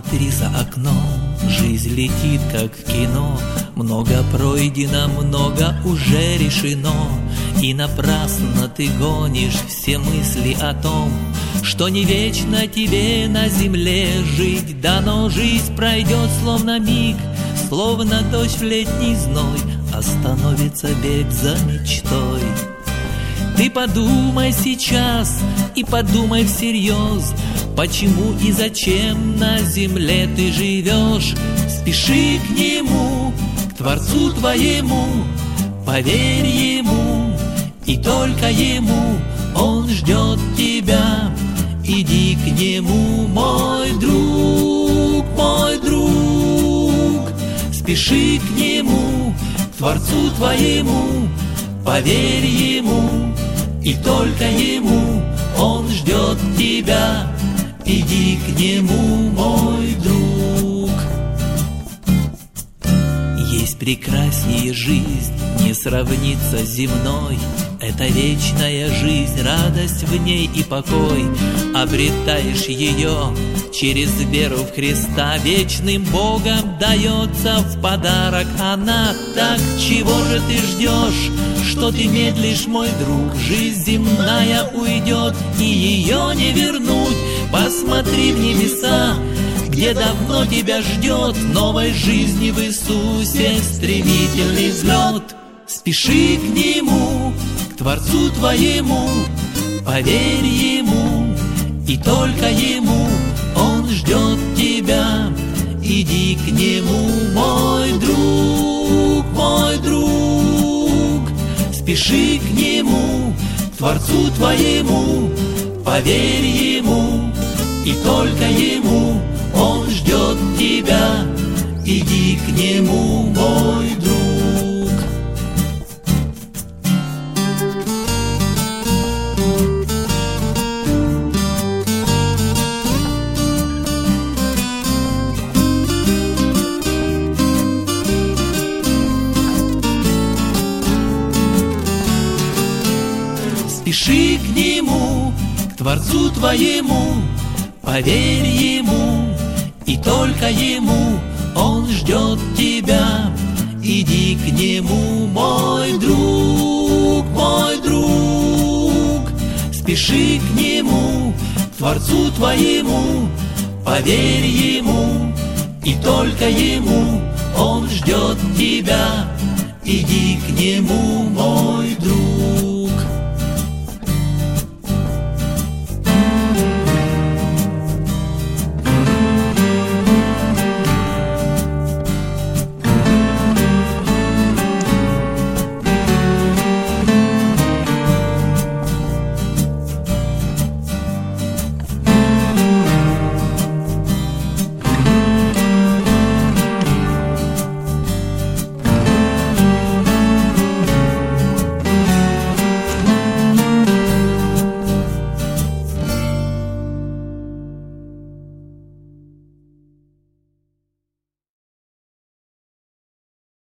Посмотри за окном, жизнь летит как в кино. Много пройдено, много уже решено. И напрасно ты гонишь все мысли о том, что не вечно тебе на земле жить дано. Жизнь пройдет словно миг, словно дождь в летний зной. Остановится бег за мечтой. Ты подумай сейчас и подумай всерьез, почему и зачем на земле ты живешь. Спеши к Нему, к Творцу твоему, поверь Ему, и только Ему. Он ждет тебя, иди к Нему, мой друг, мой друг. Спеши к Нему, к Творцу твоему, поверь Ему, и только Ему. Он ждет тебя, иди к Нему, мой друг. Есть прекраснее жизнь, не сравнится с земной. Это вечная жизнь, радость в ней и покой. Обретаешь ее через веру в Христа. Вечным Богом дается в подарок она. Так чего же ты ждешь, что ты медлишь, мой друг? Жизнь земная уйдет, и ее не вернуть. Посмотри в небеса, где давно тебя ждет новой жизни в Иисусе стремительный взлет. Спеши к Нему, к Творцу твоему, поверь Ему, и только Ему. Он ждет тебя, иди к Нему, мой друг, мой друг. Спеши к Нему, к Творцу твоему, поверь Ему, и только Ему. Он ждет тебя, иди к Нему, мой друг. Спеши к Нему, к Творцу твоему, поверь Ему, и только Ему. Он ждет тебя, иди к Нему, мой друг, мой друг. Спеши к Нему, к Творцу твоему, поверь Ему, и только Ему. Он ждет тебя, иди к Нему, мой друг.